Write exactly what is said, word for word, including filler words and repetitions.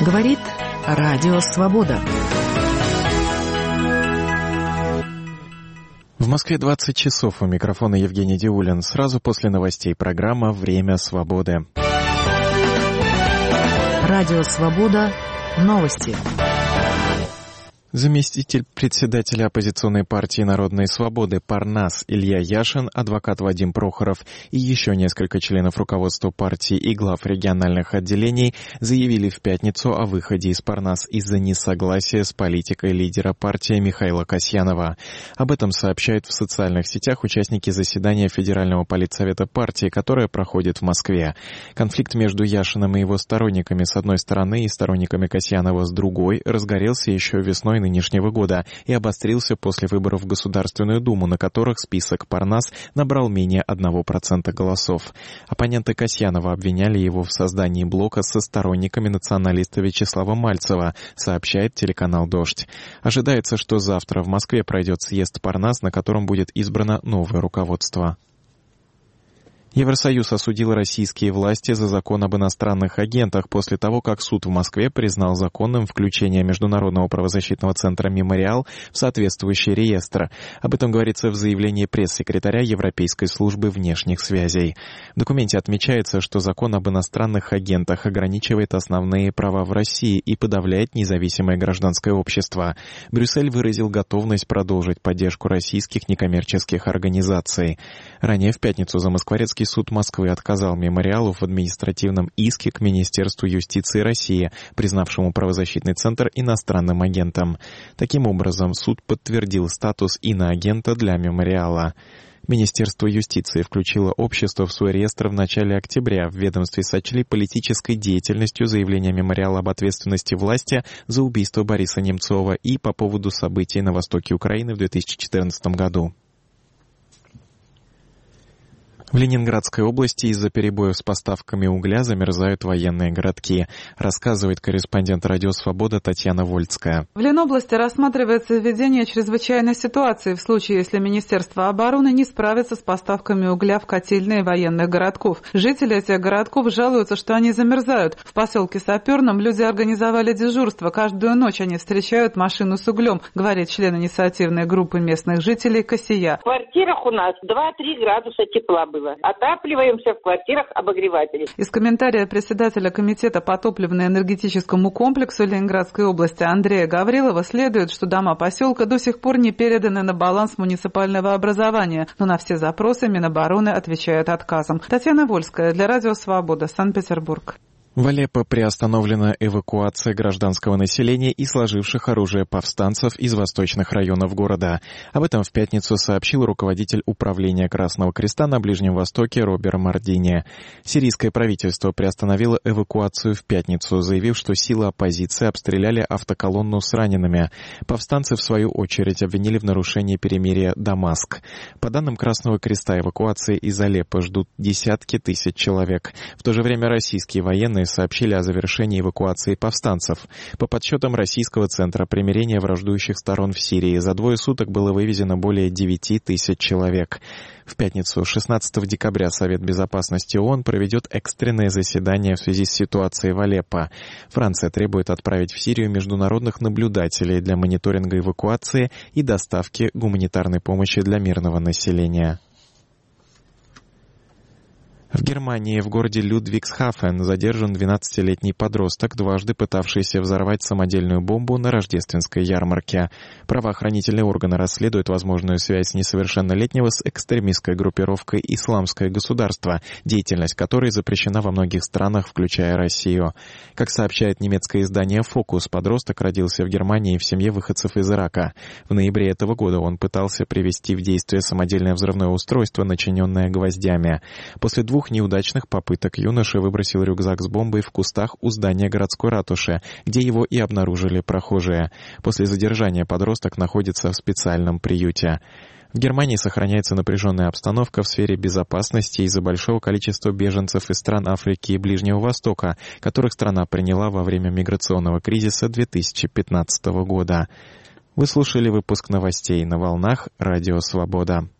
Говорит Радио Свобода. В Москве двадцать часов. У микрофона Евгений Диулин. Сразу после новостей программа «Время свободы». Радио Свобода. Новости. Заместитель председателя оппозиционной партии «Народные свободы» Парнас Илья Яшин, адвокат Вадим Прохоров и еще несколько членов руководства партии и глав региональных отделений заявили в пятницу о выходе из Парнас из-за несогласия с политикой лидера партии Михаила Касьянова. Об этом сообщают в социальных сетях участники заседания Федерального политсовета партии, которое проходит в Москве. Конфликт между Яшиным и его сторонниками с одной стороны и сторонниками Касьянова с другой разгорелся еще весной нынешнего года и обострился после выборов в Государственную Думу, на которых список Парнас набрал менее одного процента голосов. Оппоненты Касьянова обвиняли его в создании блока со сторонниками националиста Вячеслава Мальцева, сообщает телеканал «Дождь». Ожидается, что завтра в Москве пройдет съезд Парнас, на котором будет избрано новое руководство. Евросоюз осудил российские власти за закон об иностранных агентах после того, как суд в Москве признал законным включение Международного правозащитного центра «Мемориал» в соответствующий реестр. Об этом говорится в заявлении пресс-секретаря Европейской службы внешних связей. В документе отмечается, что закон об иностранных агентах ограничивает основные права в России и подавляет независимое гражданское общество. Брюссель выразил готовность продолжить поддержку российских некоммерческих организаций. Ранее в пятницу замоскворецкий суд Москвы отказал «Мемориалу» в административном иске к Министерству юстиции России, признавшему правозащитный центр иностранным агентом. Таким образом, суд подтвердил статус иноагента для «Мемориала». Министерство юстиции включило общество в свой реестр в начале октября. В ведомстве сочли политической деятельностью заявление «Мемориала» об ответственности власти за убийство Бориса Немцова и по поводу событий на востоке Украины в две тысячи четырнадцатом году. В Ленинградской области из-за перебоев с поставками угля замерзают военные городки, рассказывает корреспондент «Радио Свобода» Татьяна Вольцкая. В Ленобласти рассматривается введение чрезвычайной ситуации в случае, если Министерство обороны не справится с поставками угля в котельные военных городков. Жители этих городков жалуются, что они замерзают. В поселке Саперном люди организовали дежурство. Каждую ночь они встречают машину с углем, говорит член инициативной группы местных жителей Косия. В квартирах у нас два-три градуса тепла было. Отапливаемся в квартирах обогревателей. Из комментария председателя комитета по топливно-энергетическому комплексу Ленинградской области Андрея Гаврилова следует, что дома поселка до сих пор не переданы на баланс муниципального образования, но на все запросы Минобороны отвечают отказом. Татьяна Вольская для Радио Свобода, Санкт-Петербург. В Алеппо приостановлена эвакуация гражданского населения и сложивших оружие повстанцев из восточных районов города. Об этом в пятницу сообщил руководитель управления Красного Креста на Ближнем Востоке Робер Мардини. Сирийское правительство приостановило эвакуацию в пятницу, заявив, что силы оппозиции обстреляли автоколонну с ранеными. Повстанцы, в свою очередь, обвинили в нарушении перемирия Дамаск. По данным Красного Креста, эвакуации из Алеппо ждут десятки тысяч человек. В то же время российские военные сообщили о завершении эвакуации повстанцев. По подсчетам Российского центра примирения враждующих сторон в Сирии, за двое суток было вывезено более девяти тысяч человек. В пятницу, шестнадцатого декабря, Совет безопасности ООН проведет экстренное заседание в связи с ситуацией в Алеппо. Франция требует отправить в Сирию международных наблюдателей для мониторинга эвакуации и доставки гуманитарной помощи для мирного населения. В Германии, в городе Людвигсхафен, задержан двенадцатилетний подросток, дважды пытавшийся взорвать самодельную бомбу на рождественской ярмарке. Правоохранительные органы расследуют возможную связь несовершеннолетнего с экстремистской группировкой «Исламское государство», деятельность которой запрещена во многих странах, включая Россию. Как сообщает немецкое издание «Фокус», подросток родился в Германии в семье выходцев из Ирака. В ноябре этого года он пытался привести в действие самодельное взрывное устройство, начиненное гвоздями. После двух неудачных попыток юноша выбросил рюкзак с бомбой в кустах у здания городской ратуши, где его и обнаружили прохожие. После задержания подросток находится в специальном приюте. В Германии сохраняется напряженная обстановка в сфере безопасности из-за большого количества беженцев из стран Африки и Ближнего Востока, которых страна приняла во время миграционного кризиса две тысячи пятнадцатого года. Вы слушали выпуск новостей на волнах Радио Свобода.